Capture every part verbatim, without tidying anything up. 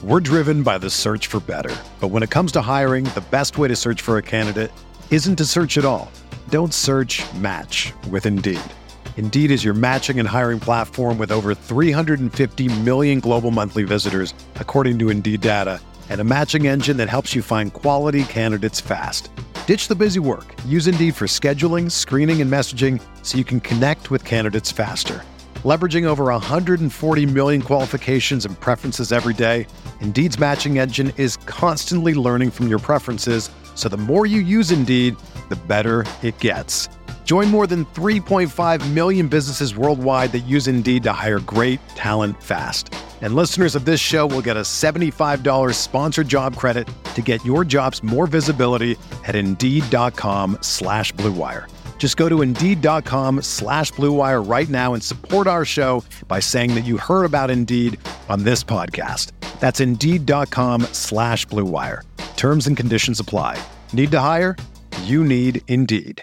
We're driven by the search for better. But when it comes to hiring, the best way to search for a candidate isn't to search at all. Don't search, match with Indeed. Indeed is your matching and hiring platform with over three hundred fifty million global monthly visitors, according to Indeed data, and a matching engine that helps you find quality candidates fast. Ditch the busy work. Use Indeed for scheduling, screening, and messaging so you can connect with candidates faster. Leveraging over one hundred forty million qualifications and preferences every day, Indeed's matching engine is constantly learning from your preferences, so the more you use Indeed, the better it gets. Join more than three point five million businesses worldwide that use Indeed to hire great talent fast. And listeners of this show will get a seventy-five dollars sponsored job credit to get your jobs more visibility at Indeed.com slash Blue Wire. Just go to Indeed.com slash Blue Wire right now and support our show by saying that you heard about Indeed on this podcast. That's Indeed.com slash Blue Wire. Terms and conditions apply. Need to hire? You need Indeed.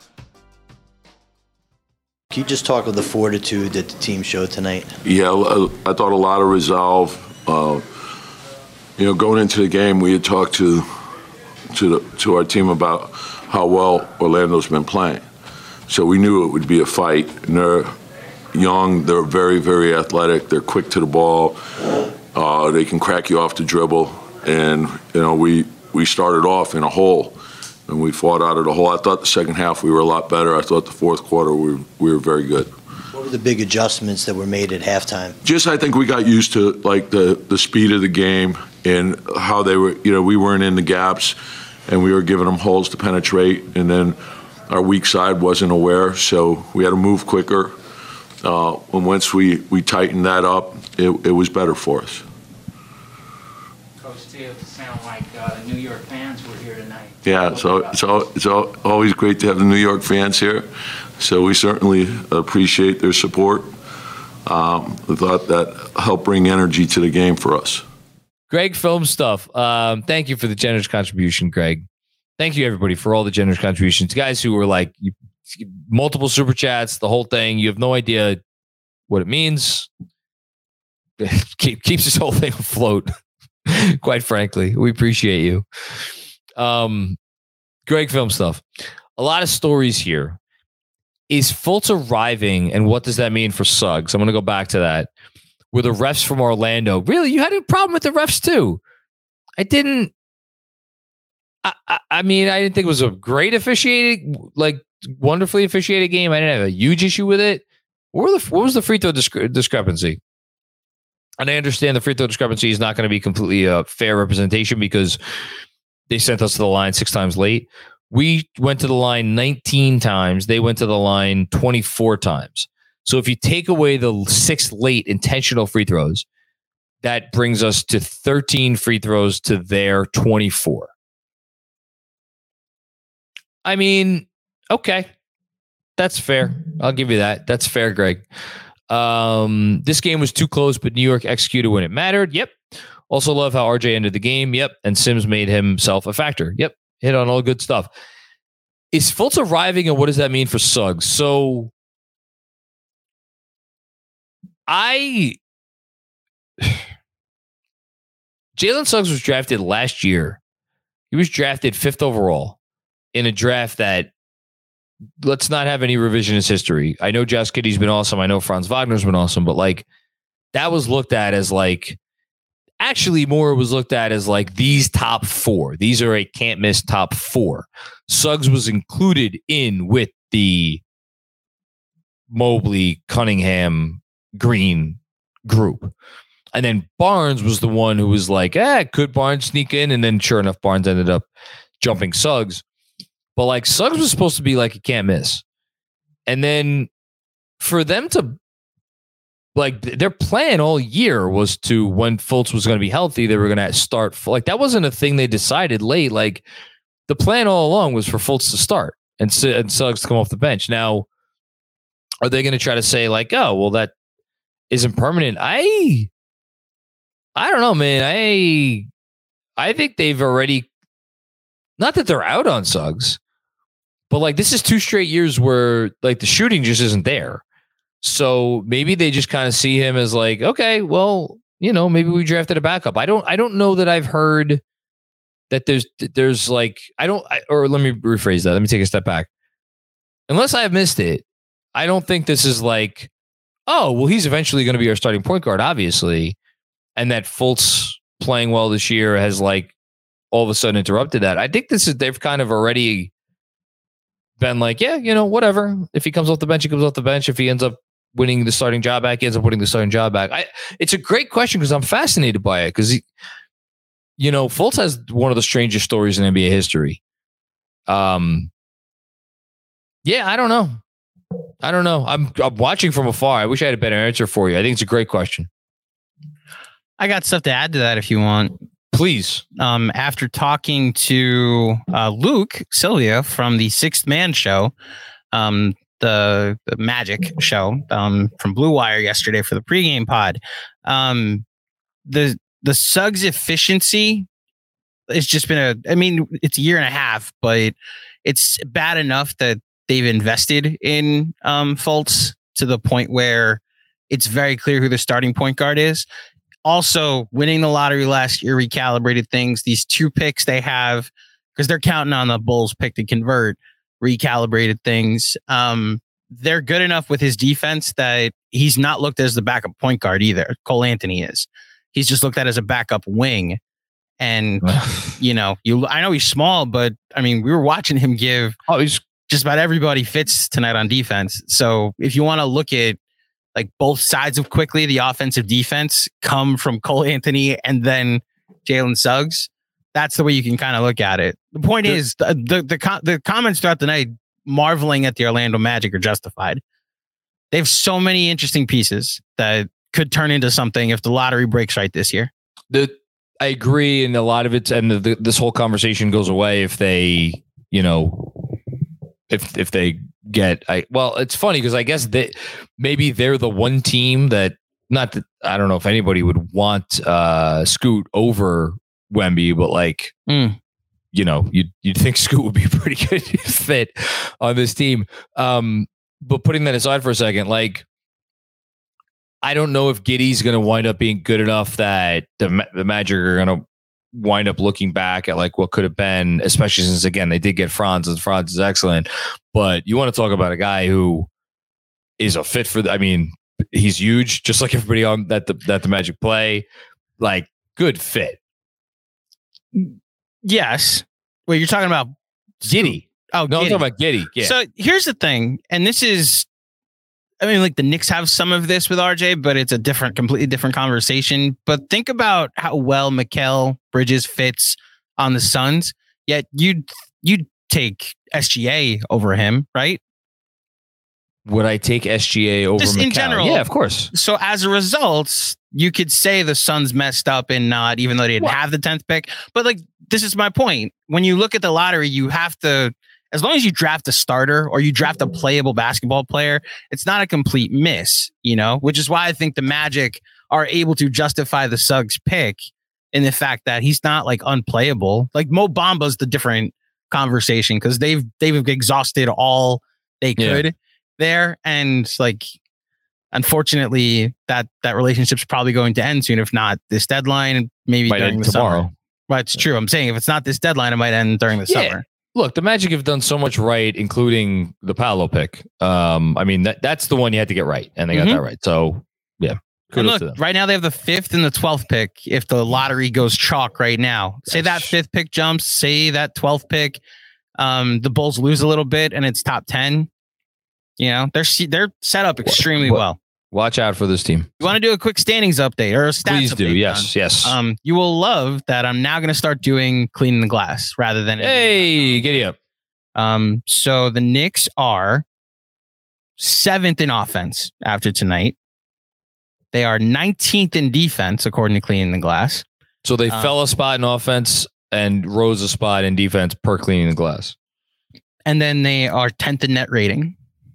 Can you just talk of the fortitude that the team showed tonight? Yeah, I thought a lot of resolve. Uh, you know, going into the game, we had talked to to the, to our team about how well Orlando's been playing. So we knew it would be a fight. And they're young, they're very, very athletic, they're quick to the ball, uh, they can crack you off the dribble. And, you know, we, we started off in a hole, and we fought out of the hole. I thought the second half we were a lot better. I thought the fourth quarter we were, we were very good. What were the big adjustments that were made at halftime? Just I think we got used to, like, the, the speed of the game and how they were, you know, we weren't in the gaps, and we were giving them holes to penetrate, and then our weak side wasn't aware, so we had to move quicker. Uh, and once we, we tightened that up, it, it was better for us. Coach, too, it sounded like uh, the New York fans were here tonight. Yeah, so it's, all, it's all, always great to have the New York fans here, so we certainly appreciate their support. Um, I thought that helped bring energy to the game for us. Greg Film Stuff. Um, thank you for the generous contribution, Greg. Thank you, everybody, for all the generous contributions. Guys who were like you, multiple super chats, the whole thing. You have no idea what it means. Keep, keeps this whole thing afloat. Quite frankly, we appreciate you. Um, Greg Film Stuff. A lot of stories here. Is Fultz arriving, and what does that mean for Suggs? I'm going to go back to that. Were the refs from Orlando really? You had a problem with the refs too. I didn't. I, I, I mean, I didn't think it was a great officiated, like wonderfully officiated game. I didn't have a huge issue with it. What, were the, what was the free throw discre- discrepancy? And I understand the free throw discrepancy is not going to be completely a fair representation because they sent us to the line six times late. We went to the line nineteen times. They went to the line twenty-four times. So if you take away the six late intentional free throws, that brings us to thirteen free throws to their twenty-four. I mean, okay. That's fair. I'll give you that. That's fair, Greg. Um, this game was too close, but New York executed when it mattered. Yep. Also love how R J ended the game. Yep. And Sims made himself a factor. Yep. Hit on all good stuff. Is Fultz arriving, and what does that mean for Suggs? So I Jalen Suggs was drafted last year. He was drafted fifth overall in a draft that, let's not have any revisionist history. I know Josh Giddey's been awesome. I know Franz Wagner's been awesome, but like that was looked at as like, actually more was looked at as like these top four. These are a can't miss top four. Suggs was included in with the Mobley, Cunningham, Green group. And then Barnes was the one who was like, eh, could Barnes sneak in? And then sure enough, Barnes ended up jumping Suggs. But like Suggs was supposed to be like a can't miss. And then for them to, like, their plan all year was to, when Fultz was going to be healthy, they were going to start. Like, that wasn't a thing they decided late. Like, the plan all along was for Fultz to start and, and Suggs to come off the bench. Now, are they going to try to say, like, oh, well, that isn't permanent? I, I don't know, man. I, I think they've already, not that they're out on Suggs, but like this is two straight years where like the shooting just isn't there. So maybe they just kind of see him as like, okay, well, you know, maybe we drafted a backup. I don't I don't know that I've heard that there's there's like I don't I, or let me rephrase that. Let me take a step back. Unless I have missed it, I don't think this is like, oh, well, he's eventually going to be our starting point guard, obviously, and that Fultz playing well this year has like all of a sudden interrupted that. I think this is they've kind of already been like, yeah, you know, whatever. If he comes off the bench, he comes off the bench. If he ends up winning the starting job back, he ends up winning the starting job back. I, it's a great question because I'm fascinated by it because, you know, Fultz has one of the strangest stories in N B A history. Um, yeah, I don't know. I don't know. I'm, I'm watching from afar. I wish I had a better answer for you. I think it's a great question. I got stuff to add to that if you want. Please. Um, after talking to uh, Luke Sylvia from the Sixth Man show, um, the, the Magic show um, from Blue Wire yesterday for the pregame pod, um, the the Suggs efficiency has just been a. I mean, it's a year and a half, but it's bad enough that they've invested in um, Fultz to the point where it's very clear who the starting point guard is. Also, winning the lottery last year recalibrated things. These two picks they have, because they're counting on the Bulls pick to convert, recalibrated things. Um, they're good enough with his defense that he's not looked as the backup point guard either. Cole Anthony is. He's just looked at as a backup wing. And, you know, you I know he's small, but I mean, we were watching him give oh, he's just about everybody fits tonight on defense. So if you want to look at like both sides of quickly, the offensive defense come from Cole Anthony and then Jalen Suggs. That's the way you can kind of look at it. The point the, is the the the, com- the comments throughout the night marveling at the Orlando Magic are justified. They have so many interesting pieces that could turn into something if the lottery breaks right this year. The I agree, and a lot of it, and the, the, this whole conversation goes away if they, you know, if if they get. I well, it's funny because I guess they maybe they're the one team that not that I don't know if anybody would want uh, Scoot over Wemby, but like. Mm. You know, you'd, you'd think Scoot would be a pretty good fit on this team. Um, but putting that aside for a second, like, I don't know if Giddey's going to wind up being good enough that the, the Magic are going to wind up looking back at like what could have been, especially since, again, they did get Franz, and Franz is excellent. But you want to talk about a guy who is a fit for the, I mean, he's huge, just like everybody on that the, that the Magic play. Like, good fit. Yes. Well, you're talking about Giddey. Oh, no, Giddey. I'm talking about Giddey. Yeah. So here's the thing, and this is, I mean, like the Knicks have some of this with R J, but it's a different, completely different conversation. But think about how well Mikal Bridges fits on the Suns. Yet you'd you'd take S G A over him, right? Would I take S G A over Just Mikal? in general? Yeah, of course. So as a result, you could say the Suns messed up and not, even though they didn't What? have the tenth pick. But like, this is my point. When you look at the lottery, you have to, as long as you draft a starter or you draft a playable basketball player, it's not a complete miss, you know, which is why I think the Magic are able to justify the Suggs pick in the fact that he's not like unplayable. Like Mo Bamba's the different conversation because they've, they've exhausted all they could yeah. there. And like, unfortunately, that that relationship's probably going to end soon, if not this deadline, maybe might during the tomorrow. summer. But it's true. I'm saying if it's not this deadline, it might end during the yeah. summer. Look, the Magic have done so much right, including the Paolo pick. Um, I mean, that that's the one you had to get right, and they Mm-hmm. got that right. So, yeah. And Kudos look, to them. right now they have the fifth and the twelfth pick. If the lottery goes chalk right now, say that fifth pick jumps, say that twelfth pick, um, the Bulls lose a little bit, and it's top ten. You know, they're they're set up extremely what, what, well. Watch out for this team. You want to do a quick standings update or a stats Please update? do. Yes, John? yes. Um, you will love that I'm now going to start doing cleaning the glass rather than hey, giddy up. Um, so the Knicks are seventh in offense after tonight. They are nineteenth in defense, according to Cleaning the Glass. So they Um, fell a spot in offense and rose a spot in defense per Cleaning the Glass. And then they are tenth in net rating.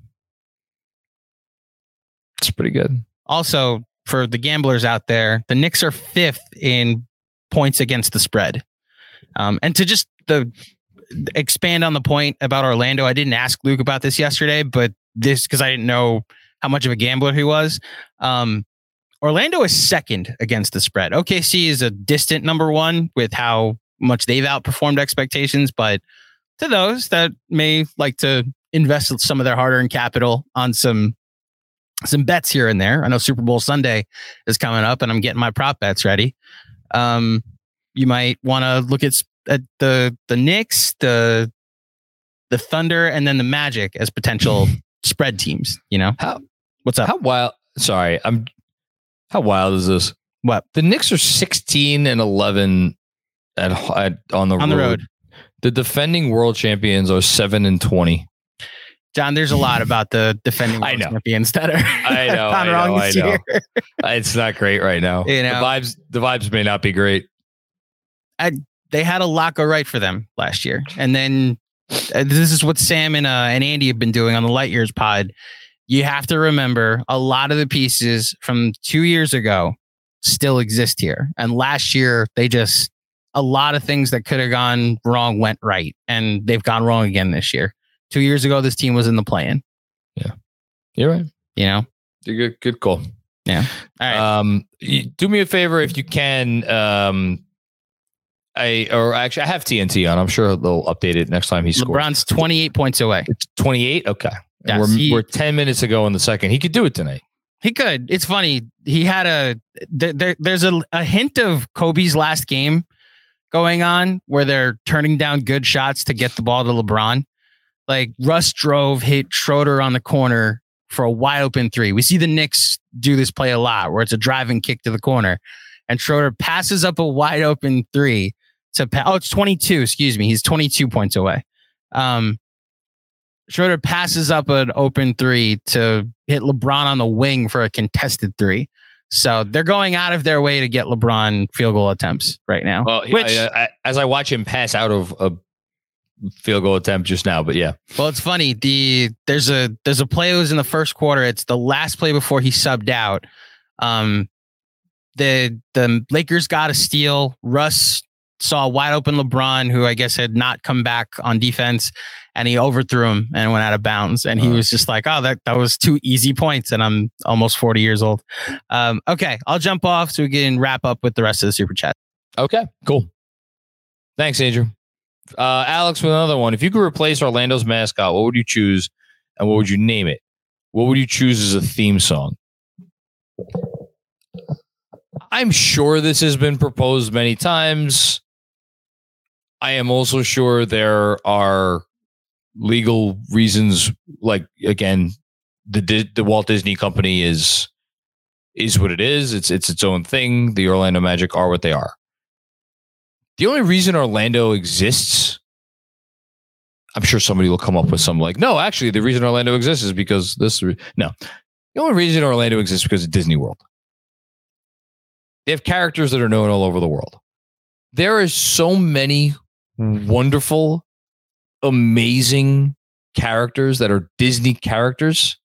It's pretty good. Also, for the gamblers out there, the Knicks are fifth in points against the spread. Um, and to just the expand on the point about Orlando, I didn't ask Luke about this yesterday, but this because I didn't know how much of a gambler he was. Um, Orlando is second against the spread. O K C is a distant number one with how much they've outperformed expectations, but to those that may like to invest some of their hard-earned capital on some some bets here and there. I know Super Bowl Sunday is coming up, and I'm getting my prop bets ready. Um, you might want to look at, at the the Knicks, the the Thunder, and then the Magic as potential spread teams. You know, How what's up? how wild? Sorry, I'm. How wild is this? What? The Knicks are sixteen and eleven at, at on the On the road. The defending world champions are seven and twenty. John, there's a lot about the defending I world know. champions that are I know, gone I wrong know, this I know. year. It's not great right now. You know. The vibes, the vibes may not be great. They had a lot go right for them last year. And then uh, this is what Sam and, uh, and Andy have been doing on the Light Years pod. You have to remember a lot of the pieces from two years ago still exist here. And last year, they just, a lot of things that could have gone wrong went right. And they've gone wrong again this year. Two years ago, this team was in the play-in. Yeah, you're right. You know? You're good. Good call. Yeah. All right. Um, you- do me a favor if you can. Um, I or actually I have T N T on. I'm sure they'll update it next time he scores. LeBron's twenty-eight points away. It's twenty-eight. Okay. And Yes, we're he- we're ten minutes ago in the second. He could do it tonight. He could. It's funny. He had a there, there, there's a, a hint of Kobe's last game going on where they're turning down good shots to get the ball to LeBron. Like Russ drove, hit Schroeder on the corner for a wide open three. We see the Knicks do this play a lot where it's a driving kick to the corner and Schroeder passes up a wide open three to pa- oh, it's twenty-two. Excuse me. He's twenty-two points away. Um, Schroeder passes up an open three to hit LeBron on the wing for a contested three. So they're going out of their way to get LeBron field goal attempts right now. Well, Which, I, I, as I watch him pass out of a field goal attempt just now, but yeah, well, it's funny. The there's a there's a play that was in the first quarter. It's the last play before he subbed out. Um, the the Lakers got a steal. Russ saw a wide open LeBron, who I guess had not come back on defense, and he overthrew him and went out of bounds. And he was just like, "Oh, that that was two easy points." And I'm almost forty years old. Um, okay, I'll jump off so we can wrap up with the rest of the super chat. okay, cool. Thanks, Andrew. Uh, Alex with another one. If you could replace Orlando's mascot, what would you choose, and what would you name it? What would you choose as a theme song? I'm sure this has been proposed many times. I am also sure there are legal reasons. Like again, the Di- the Walt Disney Company is is what it is. It's it's its own thing. The Orlando Magic are what they are. The only reason Orlando exists, I'm sure somebody will come up with some like, no, actually, the reason Orlando exists is because this. Re-. No, the only reason Orlando exists is because of Disney World. They have characters that are known all over the world. There are so many wonderful, amazing characters that are Disney characters.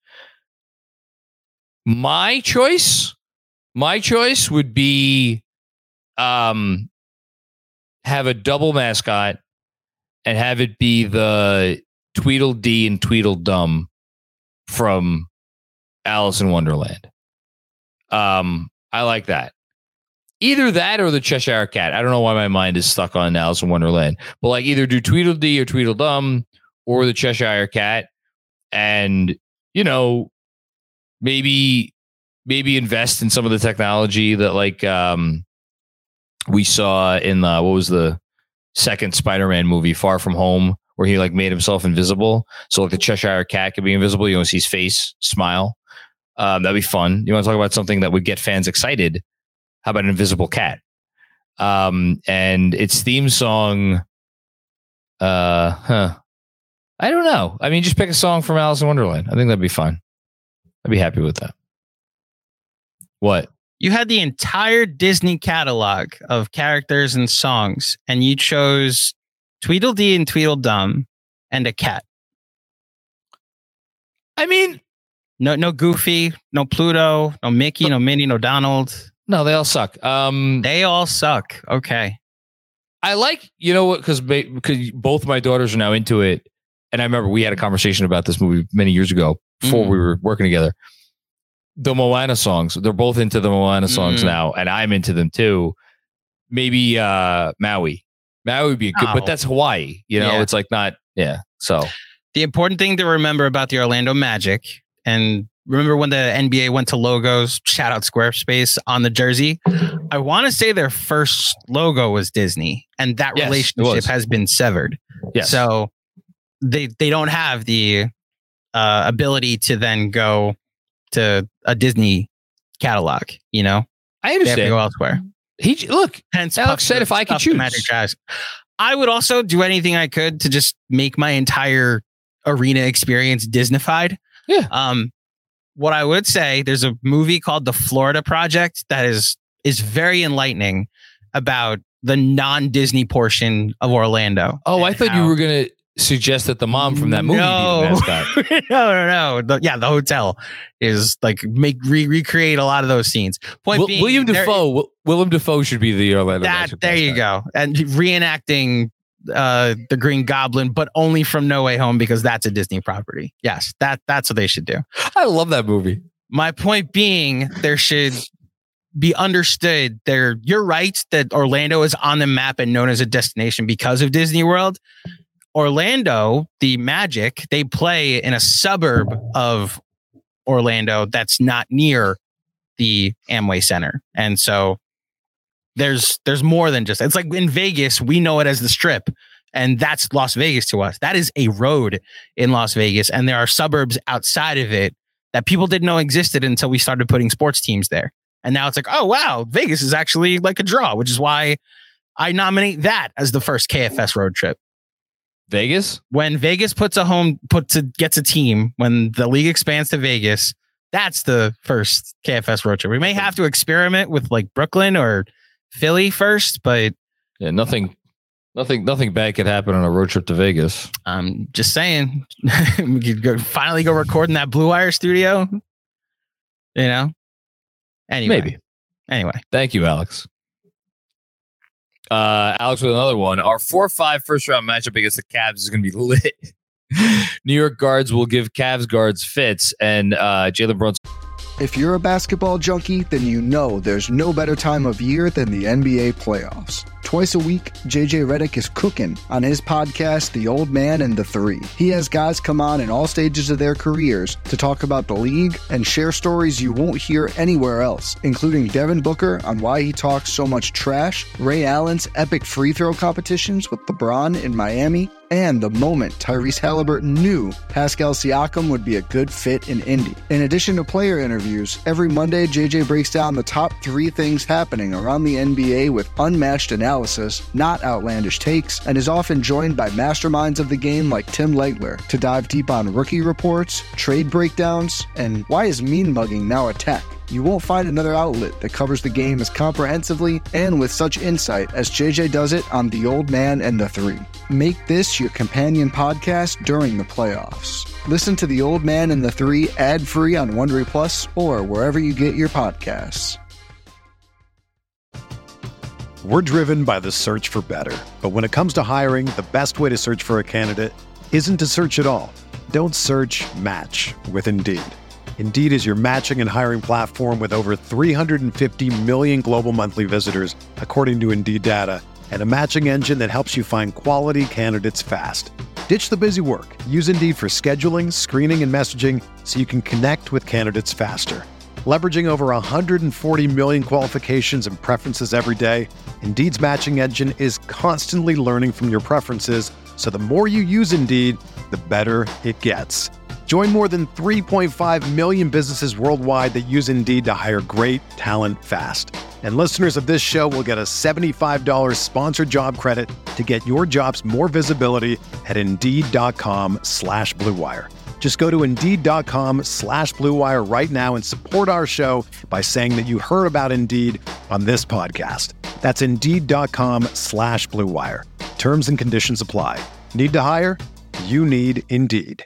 My choice, my choice would be, um. have a double mascot and have it be the Tweedledee and Tweedledum from Alice in Wonderland. Um, I like that. Either that or the Cheshire Cat. I don't know why my mind is stuck on Alice in Wonderland, but like either do Tweedledee or Tweedledum or the Cheshire Cat, and you know, maybe maybe invest in some of the technology that like um. we saw in the, what was the second Spider-Man movie, Far From Home, where he like made himself invisible. So like the Cheshire Cat could be invisible. You want to see his face, smile. Um, that'd be fun. You want to talk about something that would get fans excited? How about an invisible cat? Um, and its theme song, uh, huh. I don't know. I mean, just pick a song from Alice in Wonderland. I think that'd be fine. I'd be happy with that. What? You had the entire Disney catalog of characters and songs, and you chose Tweedledee and Tweedledum and a cat. I mean, No, no Goofy, no Pluto, no Mickey, no Minnie, no Donald. no, they all suck. Um, They all suck. Okay. I like, you know what, because because both my daughters are now into it. And I remember we had a conversation about this movie many years ago before Mm. we were working together. the Moana songs. They're both into the Moana songs Mm. now, and I'm into them too. Maybe uh, Maui. Maui would be a good, Oh. but that's Hawaii. You know, Yeah. it's like not. Yeah. So The important thing to remember about the Orlando Magic, and remember when the N B A went to logos, shout out Squarespace on the jersey. I want to say their first logo was Disney, and that Yes, it relationship was. has been severed. yes. So they they don't have the uh, ability to then go to a Disney catalog. You know, I they have to understand. go elsewhere. He look. Hence, Alex Puff said if I could stuff the choose. Magic Jazz. I would also do anything I could to just make my entire arena experience Disneyfied. Yeah. Um, what I would say, there's a movie called The Florida Project that is is very enlightening about the non-Disney portion of Orlando. Oh, I and thought how- you were gonna suggest that the mom from that movie No. be the mascot. no, no, no. The- yeah, the hotel is like make re- recreate a lot of those scenes. Point Will- being, William there- Defoe. Wi- William Defoe should be the Orlando. That Magic there you mascot. go, and reenacting uh, the Green Goblin, but only from No Way Home because that's a Disney property. Yes, that that's what they should do. I love that movie. My point being, there should be understood. There, you're right that Orlando is on the map and known as a destination because of Disney World. Orlando, the Magic, they play in a suburb of Orlando that's not near the Amway Center, and so there's there's more than just. It's like in Vegas, we know it as the Strip, and that's Las Vegas to us. That is a road in Las Vegas, and there are suburbs outside of it that people didn't know existed until we started putting sports teams there. And now it's like, oh wow, Vegas is actually like a draw, which is why I nominate that as the first K F S road trip. Vegas. When Vegas puts a home, puts a, gets a team, when the league expands to Vegas, that's the first K F S road trip. We may have to experiment with like Brooklyn or Philly first, but Yeah, nothing, nothing, nothing bad could happen on a road trip to Vegas. I'm just saying, we could go finally go record in that Blue Wire studio. You know, anyway, Maybe. Anyway, Thank you, Alex. Uh, Alex with another one. Our four five first round matchup against the Cavs is going to be lit. New York guards will give Cavs guards fits, and uh, Jalen Brunson. If you're a basketball junkie, then you know there's no better time of year than the N B A playoffs. Twice a week, J J Redick is cooking on his podcast, The Old Man and the Three. He has guys come on in all stages of their careers to talk about the league and share stories you won't hear anywhere else, including Devin Booker on why he talks so much trash, Ray Allen's epic free throw competitions with LeBron in Miami, and the moment Tyrese Halliburton knew Pascal Siakam would be a good fit in Indy. In addition to player interviews, every Monday J J breaks down the top three things happening around the N B A with unmatched analysis, not outlandish takes, and is often joined by masterminds of the game like Tim Legler to dive deep on rookie reports, trade breakdowns, and why is mean mugging now a tech. You won't find another outlet that covers the game as comprehensively and with such insight as J J does it on The Old Man and the Three. Make this your companion podcast during the playoffs. Listen to The Old Man and the Three ad-free on Wondery Plus or wherever you get your podcasts. We're driven by the search for better. But when it comes to hiring, the best way to search for a candidate isn't to search at all. Don't search, match with Indeed. Indeed is your matching and hiring platform with over three hundred fifty million global monthly visitors, according to Indeed data, and a matching engine that helps you find quality candidates fast. Ditch the busy work. Use Indeed for scheduling, screening, and messaging so you can connect with candidates faster. Leveraging over one hundred forty million qualifications and preferences every day, Indeed's matching engine is constantly learning from your preferences, so the more you use Indeed, the better it gets. Join more than three point five million businesses worldwide that use Indeed to hire great talent fast. And listeners of this show will get a seventy-five dollars sponsored job credit to get your jobs more visibility at Indeed.com slash Blue Wire. Just go to Indeed.com slash Blue Wire right now and support our show by saying that you heard about Indeed on this podcast. That's Indeed.com slash Blue Wire. Terms and conditions apply. Need to hire? You need Indeed.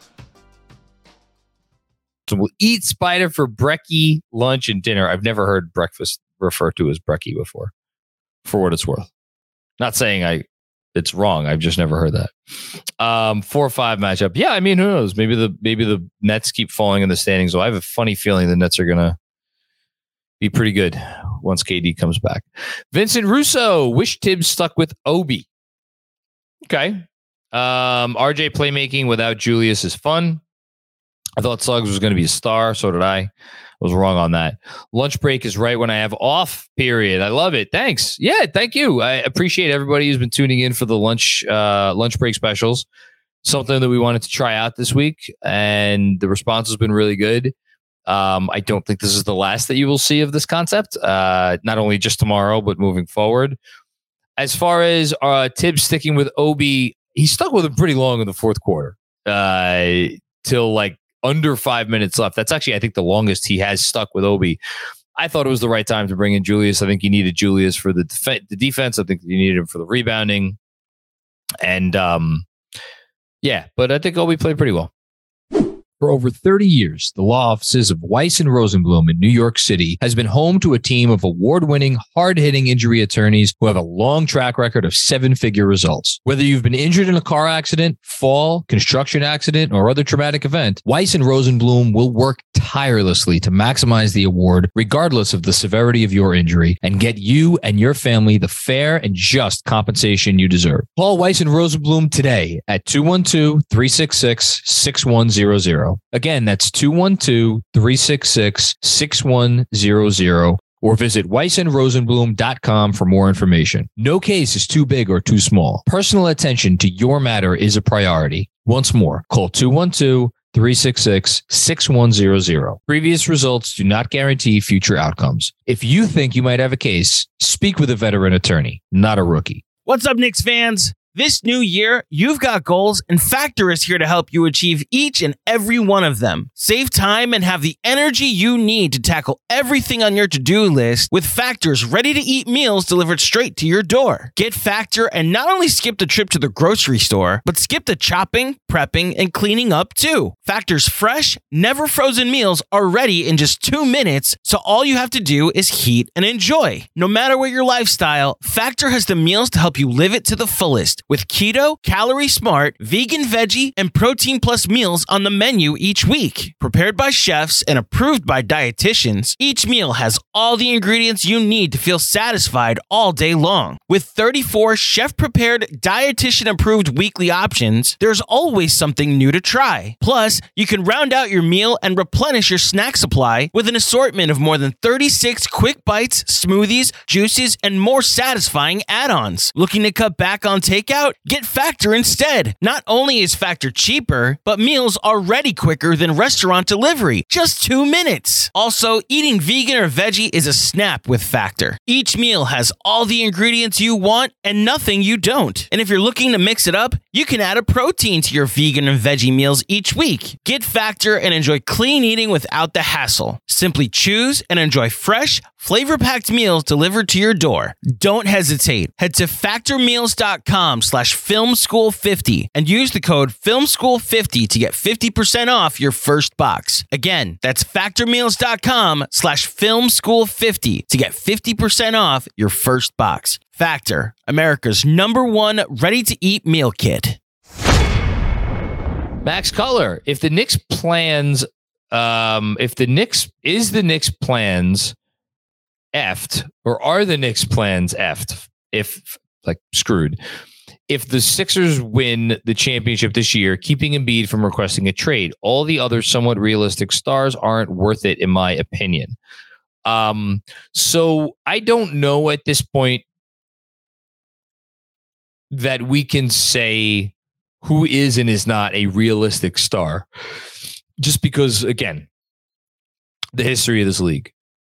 So we'll eat spider for brekkie, lunch, and dinner. I've never heard breakfast referred to as brekkie before, for what it's worth. Not saying I it's wrong. I've just never heard that. Um, four or five matchup. Yeah, I mean, who knows? Maybe the maybe the Nets keep falling in the standings. So I have a funny feeling the Nets are gonna be pretty good once K D comes back. Vincent Russo, wish Tibbs stuck with Obi. Okay. Um, R J playmaking without Julius is fun. I thought Suggs was going to be a star. So did I. I was wrong on that. Lunch break is right when I have off, period. I love it. Thanks. Yeah, thank you. I appreciate everybody who's been tuning in for the lunch uh, lunch break specials. Something that we wanted to try out this week, and the response has been really good. Um, I don't think this is the last that you will see of this concept, uh, not only just tomorrow, but moving forward. As far as uh, Tibbs sticking with Obi, he stuck with him pretty long in the fourth quarter, uh, till like under five minutes left. That's actually, I think, the longest he has stuck with Obi. I thought it was the right time to bring in Julius. I think you needed Julius for the, def- the defense. I think you needed him for the rebounding. And um, yeah, but I think Obi played pretty well. For over thirty years, the law offices of Weiss and Rosenblum in New York City has been home to a team of award-winning, hard-hitting injury attorneys who have a long track record of seven-figure results. Whether you've been injured in a car accident, fall, construction accident, or other traumatic event, Weiss and Rosenblum will work tirelessly to maximize the award regardless of the severity of your injury and get you and your family the fair and just compensation you deserve. Call Weiss and Rosenblum today at two one two, three six six, six one zero zero. Again, that's two one two, three six six, six one zero zero, or visit weiss and rosenblum dot com for more information. No case is too big or too small. Personal attention to your matter is a priority. Once more, call two one two, three six six, six one zero zero. Previous results do not guarantee future outcomes. If you think you might have a case, speak with a veteran attorney, not a rookie. What's up, Knicks fans? This new year, you've got goals, and Factor is here to help you achieve each and every one of them. Save time and have the energy you need to tackle everything on your to-do list with Factor's ready-to-eat meals delivered straight to your door. Get Factor and not only skip the trip to the grocery store, but skip the chopping, prepping, and cleaning up too. Factor's fresh, never frozen meals are ready in just two minutes, so all you have to do is heat and enjoy. No matter what your lifestyle, Factor has the meals to help you live it to the fullest. With keto, calorie smart, vegan, veggie, and protein plus meals on the menu each week. Prepared by chefs and approved by dietitians, each meal has all the ingredients you need to feel satisfied all day long. With thirty-four chef-prepared, dietitian-approved weekly options, there's always something new to try. Plus, you can round out your meal and replenish your snack supply with an assortment of more than thirty-six quick bites, smoothies, juices, and more satisfying add-ons. Looking to cut back on takeout? Get Factor instead. Not only is Factor cheaper, but meals are ready quicker than restaurant delivery. Just two minutes. Also, eating vegan or veggie is a snap with Factor. Each meal has all the ingredients you want and nothing you don't. And if you're looking to mix it up, you can add a protein to your vegan and veggie meals each week. Get Factor and enjoy clean eating without the hassle. Simply choose and enjoy fresh, flavor-packed meals delivered to your door. Don't hesitate. Head to factor meals dot com slash film school fifty and use the code film school fifty to get fifty percent off your first box. Again, that's factor meals dot com slash film school fifty to get fifty percent off your first box. Factor, America's number one ready-to-eat meal kit. Max Color, if the Knicks plans, um, if the Knicks, is the Knicks plans effed, or are the Knicks plans effed? If, like, screwed. If the Sixers win the championship this year, keeping Embiid from requesting a trade, all the other somewhat realistic stars aren't worth it, in my opinion. Um, so I don't know at this point that we can say who is and is not a realistic star, just because, again, the history of this league.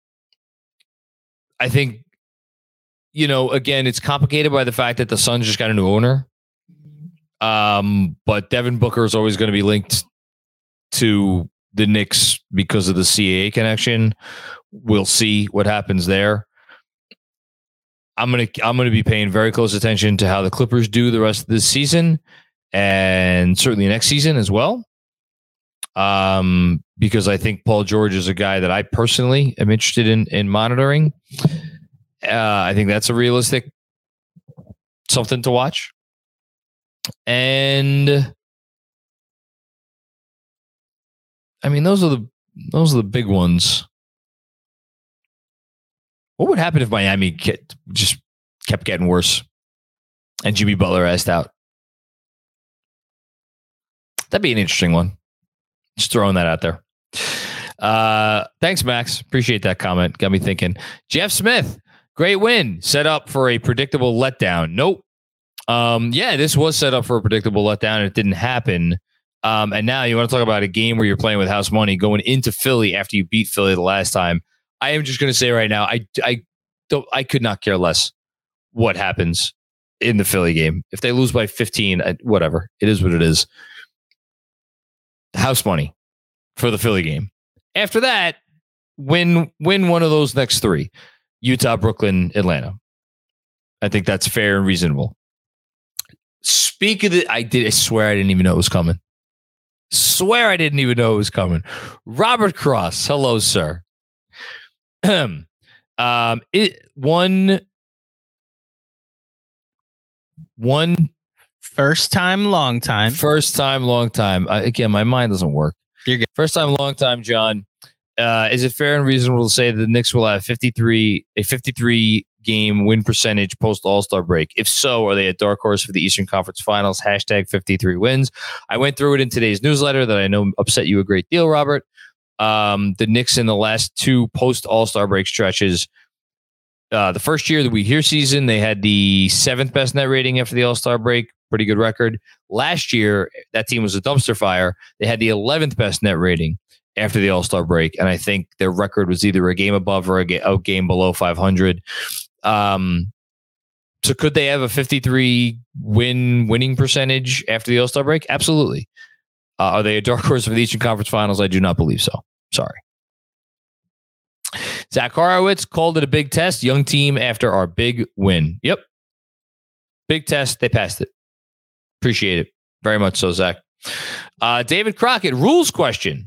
I think, you know, again, it's complicated by the fact that the Suns just got a new owner. Um, but Devin Booker is always going to be linked to the Knicks because of the C A A connection. We'll see what happens there. I'm gonna I'm gonna be paying very close attention to how the Clippers do the rest of this season, and certainly next season as well. Um, because I think Paul George is a guy that I personally am interested in in monitoring. Uh, I think that's a realistic something to watch. And I mean, those are the those are the big ones. What would happen if Miami kept, just kept getting worse and Jimmy Butler asked out? That'd be an interesting one. Just throwing that out there. Uh, thanks, Max. Appreciate that comment. Got me thinking. Jeff Smith, great win. Set up for a predictable letdown. Nope. Um, yeah, this was set up for a predictable letdown, and it didn't happen. Um, and now you want to talk about a game where you're playing with house money going into Philly after you beat Philly the last time. I am just going to say right now, I, I don't, I could not care less what happens in the Philly game. If they lose by fifteen, whatever, it is what it is. House money for the Philly game. After that, win, win one of those next three: Utah, Brooklyn, Atlanta. I think that's fair and reasonable. Speak of it, I did. I swear I didn't even know it was coming. Swear I didn't even know it was coming. Robert Cross, hello, sir. um, it one, one first time, long time. First time, long time. Uh, again, my mind doesn't work. You're good. First time, long time, John. Uh, is it fair and reasonable to say that the Knicks will have fifty-three a fifty-three game win percentage post All-Star break? If so, are they a dark horse for the Eastern Conference Finals? Hashtag fifty-three wins. I went through it in today's newsletter that I know upset you a great deal, Robert. Um, the Knicks in the last two post All-Star break stretches. Uh, the first year, the We Here season, they had the seventh best net rating after the All-Star break. Pretty good record. Last year, that team was a dumpster fire. They had the eleventh best net rating after the All-Star break, and I think their record was either a game above or a, ga- a game below five hundred. Um, so could they have a fifty-three win winning percentage after the All-Star break? Absolutely. Uh, are they a dark horse for the Eastern Conference Finals? I do not believe so. Sorry. Zach Horowitz called it a big test. Young team after our big win. Yep. Big test. They passed it. Appreciate it. Very much so, Zach. Uh, David Crockett, rules question.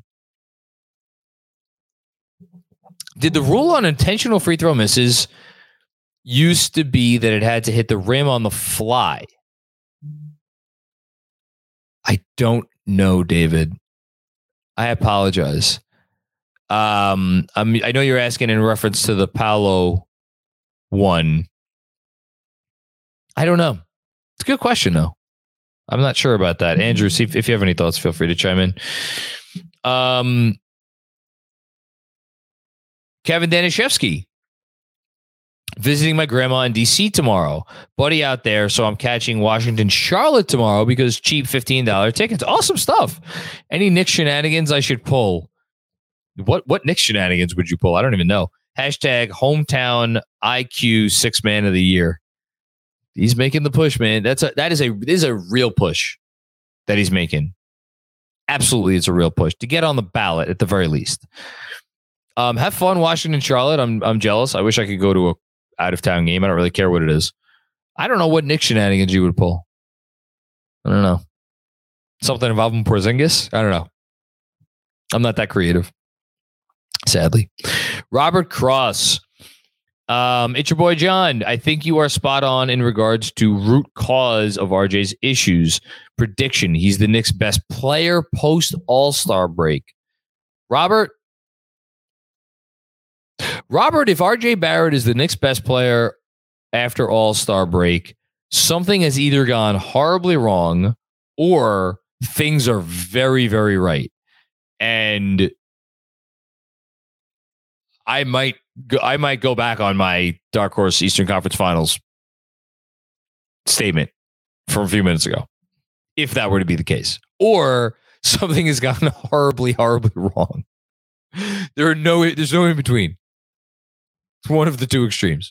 Did the rule on intentional free throw misses used to be that it had to hit the rim on the fly? I don't know, David. I apologize. Um, I'm, I know you're asking in reference to the Paolo one. I don't know. It's a good question, though. I'm not sure about that. Andrew, see if, if you have any thoughts, feel free to chime in. Um, Kevin Danishevsky. Visiting my grandma in D C tomorrow. Buddy out there, so I'm catching Washington Charlotte tomorrow because cheap fifteen dollars tickets. Awesome stuff. Any Knicks shenanigans I should pull? What what Knicks shenanigans would you pull? I don't even know. Hashtag hometown I Q six man of the year. He's making the push, man. That's a that is a this is a real push that he's making. Absolutely, it's a real push to get on the ballot at the very least. Um, have fun, Washington Charlotte. I'm I'm jealous. I wish I could go to a out of town game. I don't really care what it is. I don't know what Knicks shenanigans you would pull. I don't know. Something involving Porzingis? I don't know. I'm not that creative, sadly. Robert Cross. Um, it's your boy John. I think you are spot on in regards to root cause of R J's issues. Prediction: he's the Knicks' best player post All-Star break. Robert. Robert, if R J Barrett is the Knicks' best player after All-Star break, something has either gone horribly wrong or things are very, very right. And I might go, I might go back on my Dark Horse Eastern Conference Finals statement from a few minutes ago, if that were to be the case. Or something has gone horribly, horribly wrong. There are no, there's no in between. It's one of the two extremes.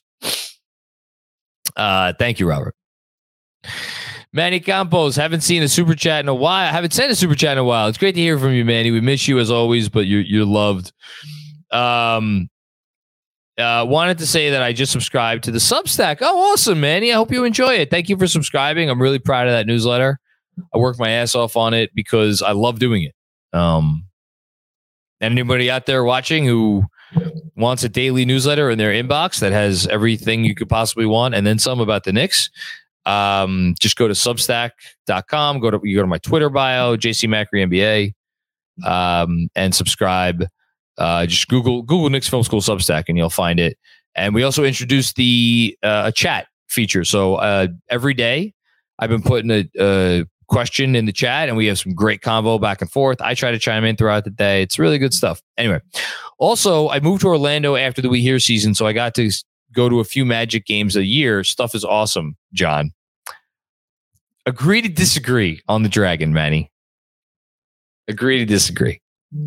Uh, thank you, Robert. Manny Campos, haven't seen a super chat in a while. I haven't sent a super chat in a while. It's great to hear from you, Manny. We miss you as always, but you're you're loved. Um, uh, wanted to say that I just subscribed to the Substack. Oh, awesome, Manny. I hope you enjoy it. Thank you for subscribing. I'm really proud of that newsletter. I work my ass off on it because I love doing it. Um, anybody out there watching who wants a daily newsletter in their inbox that has everything you could possibly want and then some about the Knicks, um, just go to substack dot com. Go to you go to my Twitter bio, J C Macri N B A, um, and subscribe. Uh, just Google Google Knicks Film School Substack, and you'll find it. And we also introduced the uh, a chat feature. So uh, every day, I've been putting a, a question in the chat, and we have some great convo back and forth. I try to chime in throughout the day. It's really good stuff. Anyway, also, I moved to Orlando after the We Here season, so I got to go to a few Magic games a year. Stuff is awesome, John. Agree to disagree on the Dragon, Manny. Agree to disagree.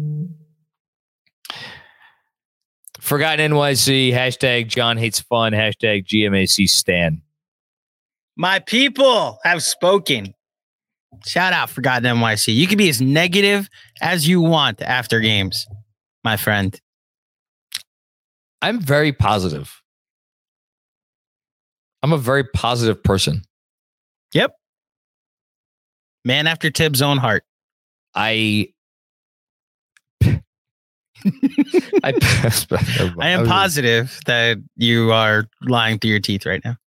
Forgotten N Y C, hashtag John hates fun, hashtag G M A C Stan. My people have spoken. Shout out Forgotten N Y C. You can be as negative as you want after games, my friend. I'm very positive. I'm a very positive person. Yep. Man after Tibbs' own heart. I I, I am positive that you are lying through your teeth right now.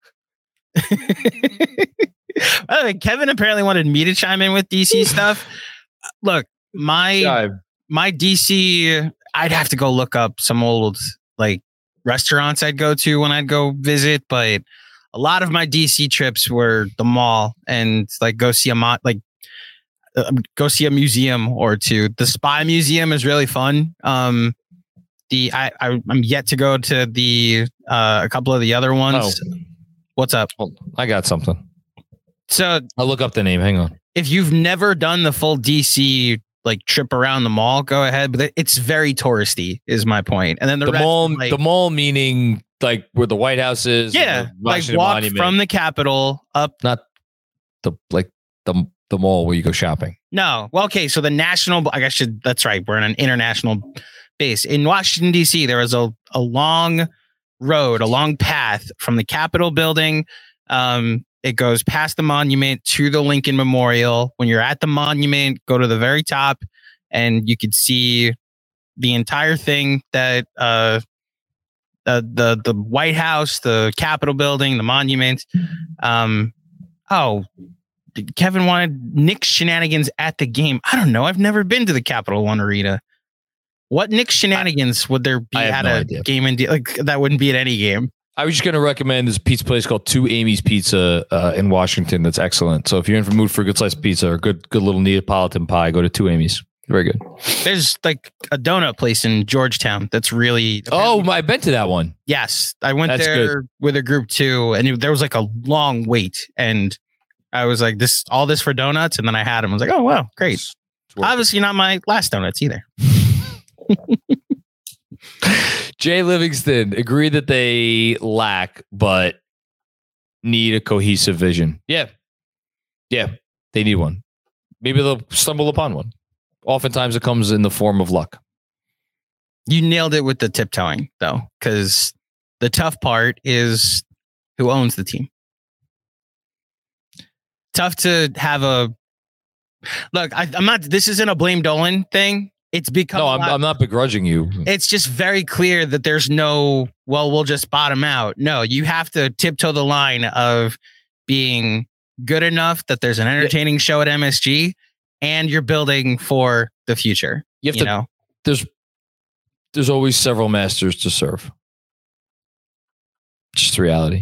By the way, Kevin apparently wanted me to chime in with D C stuff. Look, my Jive. my D C, I'd have to go look up some old like restaurants I'd go to when I'd go visit, but a lot of my D C trips were the mall and like go see a mo- like uh, go see a museum or two. The Spy Museum is really fun. Um, the I, I I'm yet to go to the uh, a couple of the other ones. Oh. What's up? Hold on. I got something. So I'll look up the name. Hang on. if you've never done the full D C like trip around the mall, go ahead. But it's very touristy, is my point. And then the, The rest, mall, like, the mall meaning like where the White House is. and yeah, the like Washington walk Monument. from the Capitol up. not the like the the mall where you go shopping. No, well, okay. So the national, I guess should that's right. We're in an international base in Washington D C. There was a a long road, a long path from the Capitol building. Um, it goes past the monument to the Lincoln Memorial. When you're at the monument, go to the very top, and you could see the entire thing that uh, the the the White House, the Capitol building, the monument. Um, oh, Kevin wanted Knicks shenanigans at the game. I don't know. I've never been to the Capital One Arena. What Knicks shenanigans would there be I have at no a idea. game? In like that wouldn't be at any game. I was just going to recommend this pizza place called Two Amy's Pizza uh, in Washington. That's excellent. So if you're in for mood for a good slice of pizza or good, good little Neapolitan pie, go to Two Amy's. Very good. There's like a donut place in Georgetown that's really. Oh, my, I've been to that one. Yes, I went That's there with a group too, and it, there was like a long wait, and I was like, "This all this for donuts?" And then I had them. I was like, "Oh wow, great!" It's worth Obviously, not my last donuts either. Jay Livingston, agree that they lack, but need a cohesive vision. Yeah. Yeah. They need one. Maybe they'll stumble upon one. Oftentimes it comes in the form of luck. You nailed it with the tiptoeing, though, because the tough part is who owns the team. Tough to have a look. I, I'm not. This isn't a blame Dolan thing. It's become. No, a I'm, lot- I'm not begrudging you. It's just very clear that there's no. Well, we'll just bottom out. No, you have to tiptoe the line of being good enough that there's an entertaining show at M S G, and you're building for the future. You have You to. know. There's there's always several masters to serve. Just reality.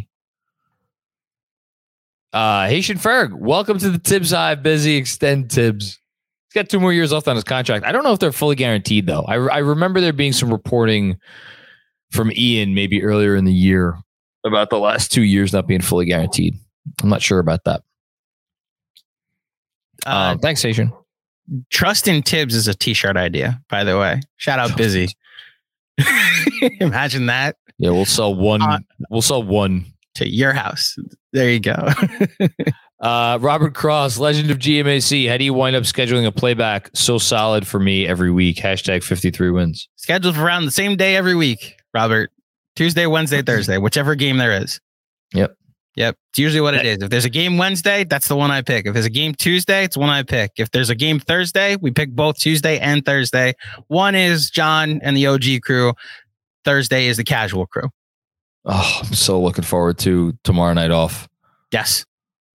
Uh, Haitian Ferg, welcome to the Tibbs Hive. Busy extend Tibbs. He's got two more years left on his contract. I don't know if they're fully guaranteed though. I I remember there being some reporting from Ian maybe earlier in the year about the last two years not being fully guaranteed. I'm not sure about that. Uh, Um, thanks, Haitian. Trust in Tibbs is a t-shirt idea, by the way. Shout out Busy. Imagine that Yeah, we'll sell one. Uh, we'll sell one. to your house. There you go. Uh, Robert Cross, legend of G M A C. How do you wind up scheduling a playback so solid for me every week? Hashtag fifty-three wins. Scheduled for around the same day every week, Robert. Tuesday, Wednesday, Thursday, whichever game there is. Yep. Yep. It's usually what it is. If there's a game Wednesday, that's the one I pick. If there's a game Tuesday, it's the one I pick. If there's a game Thursday, we pick both Tuesday and Thursday. One is John and the O G crew. Thursday is the casual crew. Oh, I'm so looking forward to tomorrow night off. Yes.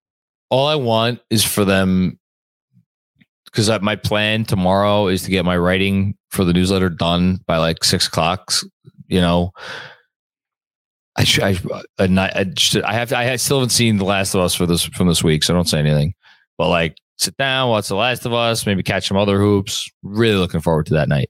all I want is for them, because my plan tomorrow is to get my writing for the newsletter done by like six o'clock. You know, I should, I, I, should, I have, to, I still haven't seen The Last of Us for this from this week, so don't say anything. But like, sit down, watch The Last of Us, maybe catch some other hoops. Really looking forward to that night.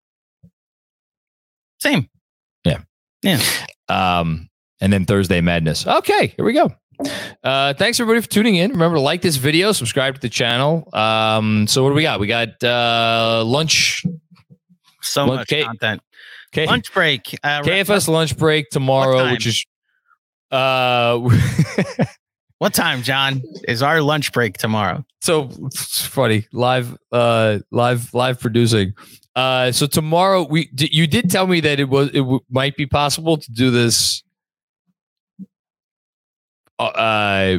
Same. Yeah. Yeah. Um, and then Thursday Madness. Okay, here we go. Uh, thanks everybody for tuning in. Remember to like this video, subscribe to the channel. Um, so what do we got? We got uh, lunch. So lunch, much K- content. K- lunch break. Uh, K F S lunch break tomorrow, which is uh, what time, John? Is our lunch break tomorrow? So it's funny. Live, uh, live, live producing. Uh, so tomorrow we you did tell me that it was it w- might be possible to do this. Uh,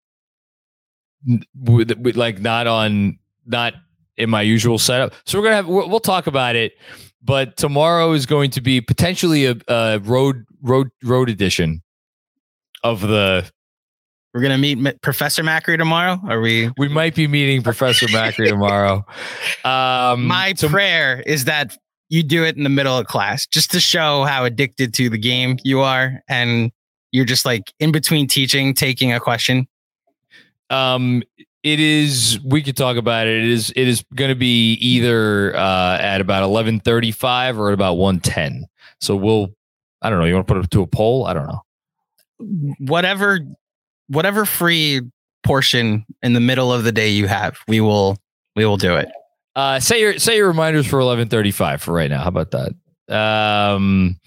with, with like not on not in my usual setup. So we're gonna have we'll, we'll talk about it. But tomorrow is going to be potentially a, a road road road edition of the. We're gonna meet M- Professor Macri tomorrow. Are we? We might be meeting Professor Macri tomorrow. Um, My so, prayer is that you do it in the middle of class, just to show how addicted to the game you are, and you're just like in between teaching, taking a question. Um, it is. We could talk about it. It is. It is going to be either uh, at about eleven thirty-five or at about one ten. So we'll. I don't know. You want to put it to a poll? I don't know. Whatever. Whatever free portion in the middle of the day you have, we will we will do it. Uh, say your say your reminders for eleven thirty-five for right now. How about that? Um,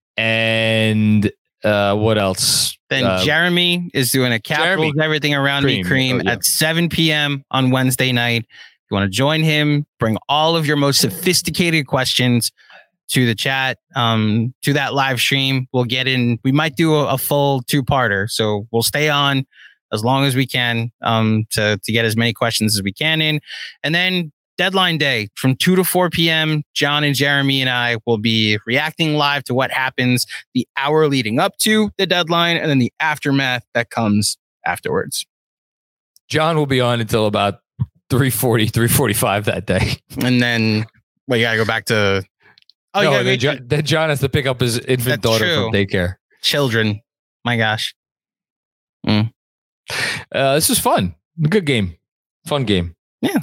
and uh, what else? Then uh, Jeremy is doing a Capitals Jeremy. Everything Around Cream. Me Cream Oh, yeah. at seven p.m. on Wednesday night. If you want to join him, bring all of your most sophisticated questions to the chat, um, to that live stream. We'll get in. We might do a, a full two-parter, so we'll stay on as long as we can um, to to get as many questions as we can in. And then deadline day from two to four p.m. John and Jeremy and I will be reacting live to what happens the hour leading up to the deadline, and then the aftermath that comes afterwards. John will be on until about three forty, three forty-five that day. And then, well, you gotta go back to. Oh, no, you gotta then, go John, then John has to pick up his infant That's daughter true. from daycare. Children. My gosh. Uh, this is fun. Good game. Fun game. Yeah.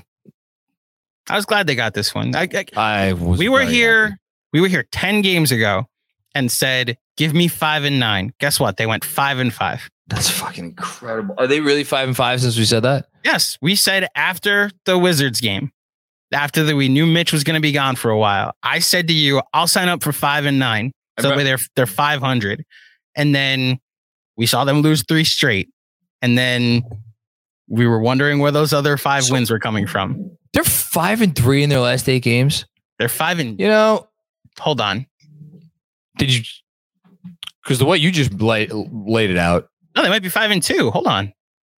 I was glad they got this one. I, I, I was we were very here. happy. We were here ten games ago and said, "Give me five and nine." Guess what? They went five and five. That's fucking incredible. Are they really five and five since we said that? Yes, we said after the Wizards game, after the, we knew Mitch was going to be gone for a while. I said to you, "I'll sign up for five and nine." So that way they're they're five hundred, and then we saw them lose three straight, and then we were wondering where those other five So- wins were coming from. They're five and three in their last eight games. They're five and. You know, Hold on. did you? Because the way you just lay, laid it out, No, they might be five and two. Hold on.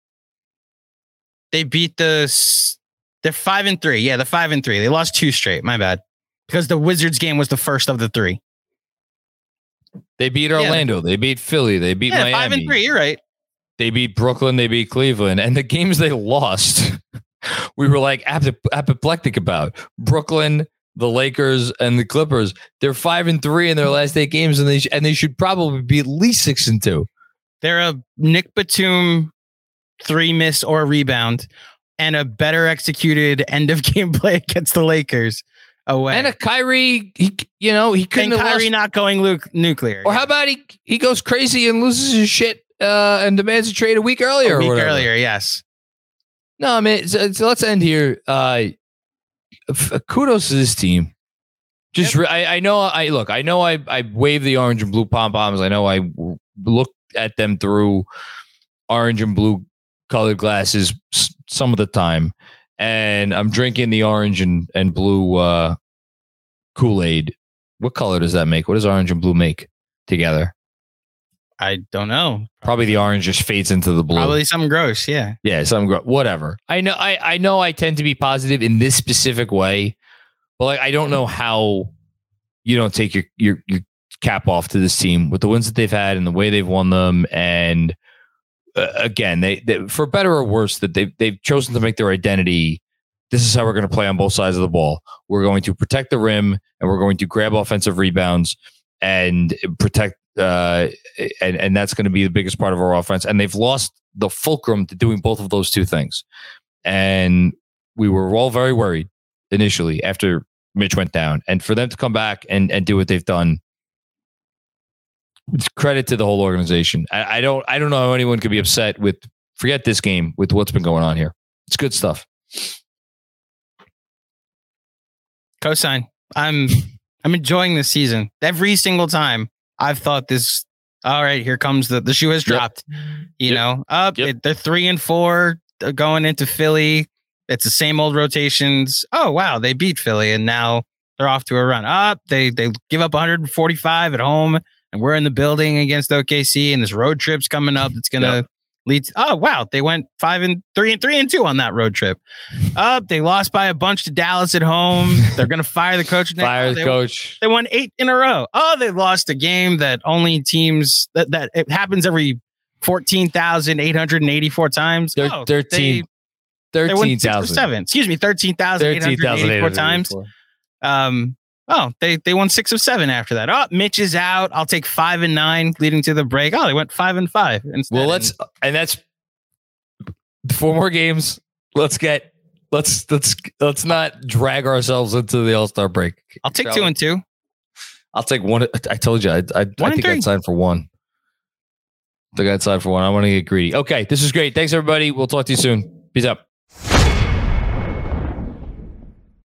They beat the. s- They're five and three. Yeah, the five and three. They lost two straight. My bad. Because the Wizards game was the first of the three. they beat Orlando, they beat Philly, they beat Yeah, Miami, five and three. You're right. they beat Brooklyn, they beat Cleveland, and the games they lost, we were like ap- apoplectic about. Brooklyn, the Lakers, and the Clippers. They're five and three in their last eight games, and they sh- and they should probably be at least six and two. They're a Nick Batum three miss or rebound and a better executed end of game play against the Lakers away. And a Kyrie, he you know he couldn't and have Kyrie lost- not going Luke nuclear. Or how about he he goes crazy and loses his shit uh, and demands a trade a week earlier? a or week whatever. earlier? Yes. No, I mean, so, so let's end here. Uh, f- kudos to this team. Just, re- I, I know. I look. I know. I I wave the orange and blue pom poms. I know. I w- look at them through orange and blue colored glasses s- some of the time, and I'm drinking the orange and and blue uh, Kool-Aid. What color does that make? What does orange and blue make together? I don't know. Probably the orange just fades into the blue. Probably something gross. Yeah. Yeah, some gro- whatever. I know. I I know. I tend to be positive in this specific way, but like I don't know how you don't take your your your cap off to this team with the wins that they've had and the way they've won them, and uh, again, they, they for better or worse, that they've they've chosen to make their identity. This is how we're going to play on both sides of the ball. We're going to protect the rim, and we're going to grab offensive rebounds and protect. Uh, and and that's going to be the biggest part of our offense. And they've lost the fulcrum to doing both of those two things. And we were all very worried initially after Mitch went down, and for them to come back and and do what they've done. It's credit to the whole organization. I, I don't I don't know how anyone could be upset with forget this game with what's been going on here. It's good stuff. Cosign. I'm I'm enjoying this season. Every single time I've thought this. All right, here comes the the shoe has dropped. Yep. You yep. know, up yep. they're three and four going into Philly. It's the same old rotations. Oh wow, they beat Philly and now they're off to a run. Up they they give up one forty-five at home, and we're in the building against O K C, and this road trip's coming up. It's gonna. Yep. Leads. Oh wow, they went five and three and three and two on that road trip. Up, they lost by a bunch to Dallas at home. They're gonna fire the coach. Fire the they, coach. They won eight in a row. Oh, they lost a game that only teams that that it happens every fourteen thousand eight hundred and eighty-four times. They're oh, thirteen. They, thirteen thousand seven. Excuse me, thirteen thousand eight hundred and eighty-four times. Um. Oh, they, they won six of seven after that. Oh, Mitch is out. I'll take five and nine leading to the break. Oh, they went five and five instead. Well, let's and that's four more games. Let's get let's let's let's not drag ourselves into the All-Star break. I'll take two and two. I'll take one. I told you. I I, I think I'd sign for one. I think I'd sign for one. I want to get greedy. Okay, this is great. Thanks everybody. We'll talk to you soon. Peace out.